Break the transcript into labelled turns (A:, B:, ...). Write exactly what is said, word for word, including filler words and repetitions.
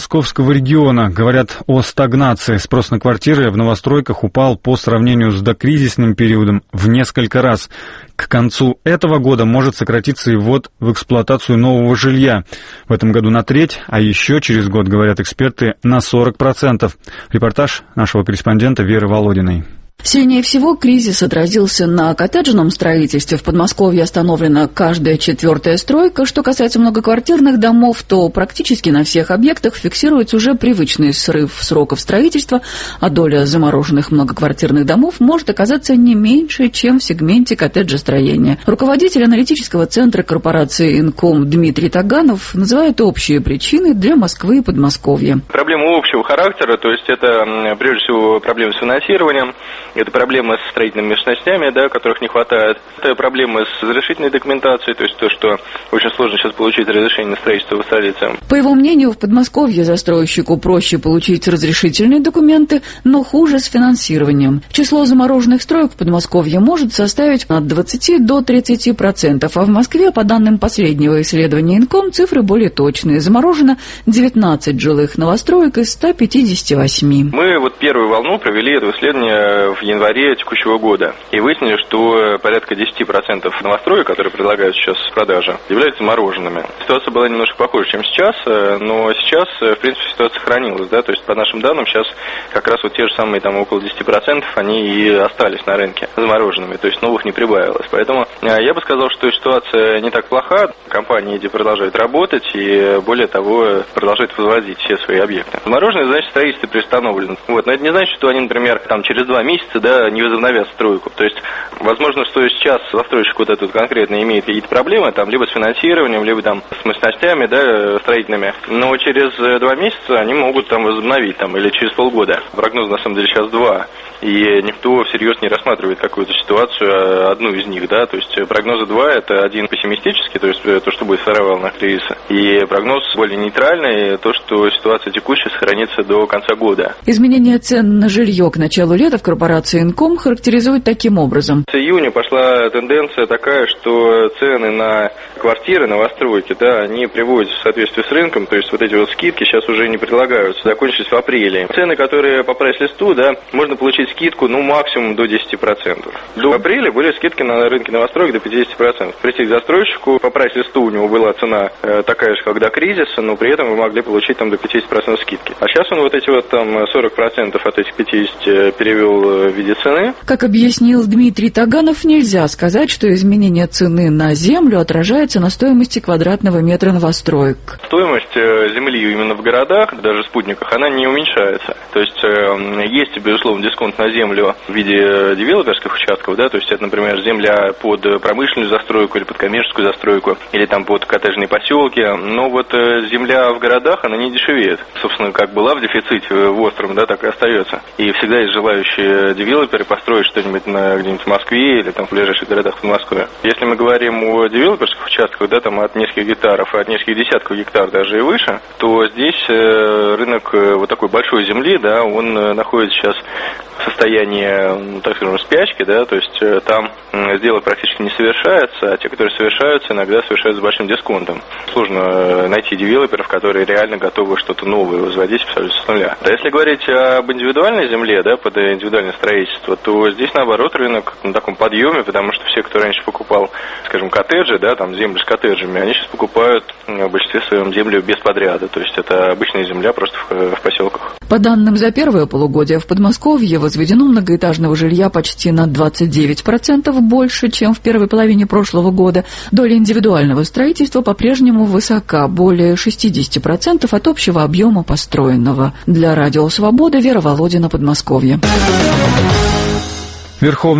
A: Московского региона говорят о стагнации. Спрос на квартиры в новостройках упал по сравнению с докризисным периодом в несколько раз. К концу этого года может сократиться и ввод в эксплуатацию нового жилья. В этом году на треть, а еще через год, говорят эксперты, на сорок процентов. Репортаж нашего корреспондента Веры Володиной.
B: Сильнее всего кризис отразился на коттеджном строительстве. В Подмосковье остановлена каждая четвертая стройка. Что касается многоквартирных домов, то практически на всех объектах фиксируется уже привычный срыв сроков строительства, а доля замороженных многоквартирных домов может оказаться не меньше, чем в сегменте коттеджестроения. Руководитель аналитического центра корпорации «Инком» Дмитрий Таганов называет общие причины для Москвы и Подмосковья.
C: Проблемы общего характера, то есть это прежде всего проблемы с финансированием, это проблемы с строительными мощностями, да, которых не хватает. Это проблемы с разрешительной документацией, то есть то, что очень сложно сейчас получить разрешение на строительство в столице.
B: По его мнению, в Подмосковье застройщику проще получить разрешительные документы, но хуже с финансированием. Число замороженных строек в Подмосковье может составить от двадцати до тридцати процентов, а в Москве, по данным последнего исследования Инком, цифры более точные. Заморожено девятнадцать жилых новостроек из ста пятидесяти восьми.
C: Мы вот первую волну провели это исследование в январе текущего года. И выяснили, что порядка десять процентов новостроек, которые предлагают сейчас в продаже, являются мороженными. Ситуация была немножко похуже, чем сейчас, но сейчас, в принципе, ситуация сохранилась. Да? То есть, по нашим данным, сейчас как раз вот те же самые, там, около десяти процентов, они и остались на рынке замороженными, то есть новых не прибавилось. Поэтому я бы сказал, что ситуация не так плоха. Компании эти продолжают работать и, более того, продолжают возводить все свои объекты. Замороженные, значит, строительство приостановлено. Вот. Но это не значит, что они, например, там, через два месяца, да, не возобновят стройку. То есть, возможно, что сейчас застройщик вот этот конкретно имеет какие-то проблемы, там, либо с финансированием, либо там с мощностями, да, строительными. Но через два месяца они могут там возобновить, там, или через полгода. Прогноз, на самом деле, сейчас два. И никто всерьез не рассматривает какую-то ситуацию, одну из них, да. То есть, прогнозы два, это один пессимистический, то есть, то, что будет вторая волна кризиса. И прогноз более нейтральный, то, что ситуация текущая сохранится до конца года.
B: Изменение цен на жилье к началу лета в корпорации «Инком» характеризует таким образом.
C: С июня пошла тенденция такая, что цены на квартиры, новостройки, да, они приводятся в соответствие с рынком, то есть вот эти вот скидки сейчас уже не предлагаются, закончились в апреле. Цены, которые по прайс-листу, да, можно получить скидку, ну, максимум до десяти процентов. До апреля были скидки на рынке новостроек до пятидесяти процентов. Прийти к застройщику, по прайс-листу у него была цена э, такая же, как до кризиса, но при этом вы могли получить там до пятидесяти процентов скидки. А сейчас он вот эти вот там сорок процентов от этих пятидесяти перевел в виде цены.
B: Как объяснил Дмитрий Таганов, нельзя сказать, что изменение цены на землю отражается на стоимости квадратного метра новостроек.
C: Стоимость земли именно в городах, даже в спутниках, она не уменьшается. То есть есть, безусловно, дисконт на землю в виде девелоперских участков, да, то есть это, например, земля под промышленную застройку или под коммерческую застройку, или там под коттеджные поселки, но вот земля в городах, она не дешевеет. Собственно, как была в дефиците в остром, да, так и остается. И всегда есть желающие девелоперы построить что-нибудь на, где-нибудь в Москве или там в ближайших городах в Москве. Если мы говорим о девелоперских участках, да, там от нескольких гектаров, от нескольких десятков гектар даже и выше, то здесь рынок вот такой большой земли, да, он находится сейчас в состоянии, ну, так скажем, спячки, да, то есть там сделок практически не совершается, а те, которые совершаются, иногда совершаются с большим дисконтом. Сложно найти девелоперов, которые реально готовы что-то новое возводить абсолютно с нуля. А если говорить об индивидуальной земле, да, под индивидуальное строительство, то здесь, наоборот, рынок на таком подъеме, потому что все, кто раньше покупал, скажем, коттеджи, да, там землю с коттеджами, они сейчас покупают в большинстве своем землю без подряда, то есть это обычная земля просто в, в поселках.
B: По данным за первое полугодие в Подмосковье возведено многоэтажного жилья почти на двадцать девять процентов больше, чем в первой половине прошлого года. Доля индивидуального строительства по-прежнему высока, более шестьдесят процентов от общего объема построенного. Для Радио Свобода, Вера Володина, Подмосковье.
A: Верховный